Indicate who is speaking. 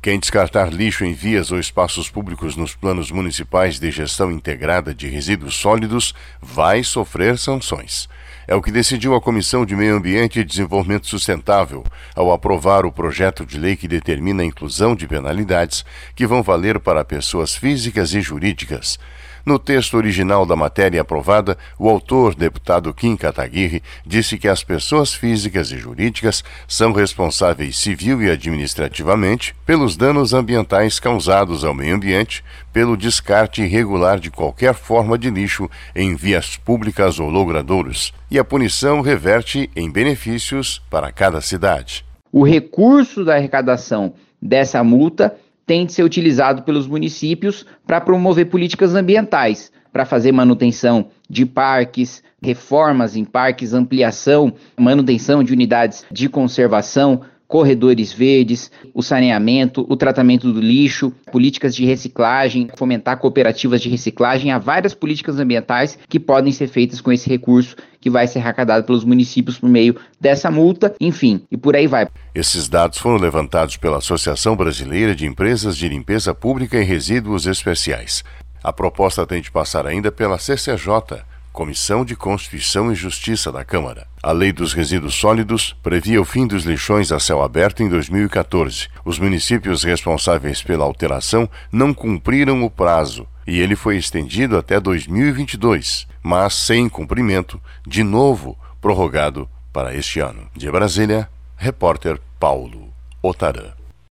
Speaker 1: Quem descartar lixo em vias ou espaços públicos nos planos municipais de gestão integrada de resíduos sólidos vai sofrer sanções. É o que decidiu a Comissão de Meio Ambiente e Desenvolvimento Sustentável ao aprovar o projeto de lei que determina a inclusão de penalidades que vão valer para pessoas físicas e jurídicas. No texto original da matéria aprovada, o autor, deputado Kim Kataguiri, disse que as pessoas físicas e jurídicas são responsáveis civil e administrativamente pelos danos ambientais causados ao meio ambiente, pelo descarte irregular de qualquer forma de lixo em vias públicas ou logradouros, e a punição reverte em benefícios para cada cidade.
Speaker 2: O recurso da arrecadação dessa multa tem de ser utilizado pelos municípios para promover políticas ambientais, para fazer manutenção de parques, reformas em parques, ampliação, manutenção de unidades de conservação, corredores verdes, o saneamento, o tratamento do lixo, políticas de reciclagem, fomentar cooperativas de reciclagem. Há várias políticas ambientais que podem ser feitas com esse recurso que vai ser arrecadado pelos municípios por meio dessa multa, enfim, e por aí vai.
Speaker 1: Esses dados foram levantados pela Associação Brasileira de Empresas de Limpeza Pública e Resíduos Especiais. A proposta tem de passar ainda pela CCJ, Comissão de Constituição e Justiça da Câmara. A Lei dos Resíduos Sólidos previa o fim dos lixões a céu aberto em 2014. Os municípios responsáveis pela alteração não cumpriram o prazo e ele foi estendido até 2022, mas sem cumprimento, de novo prorrogado para este ano. De Brasília, repórter Paulo Otarã.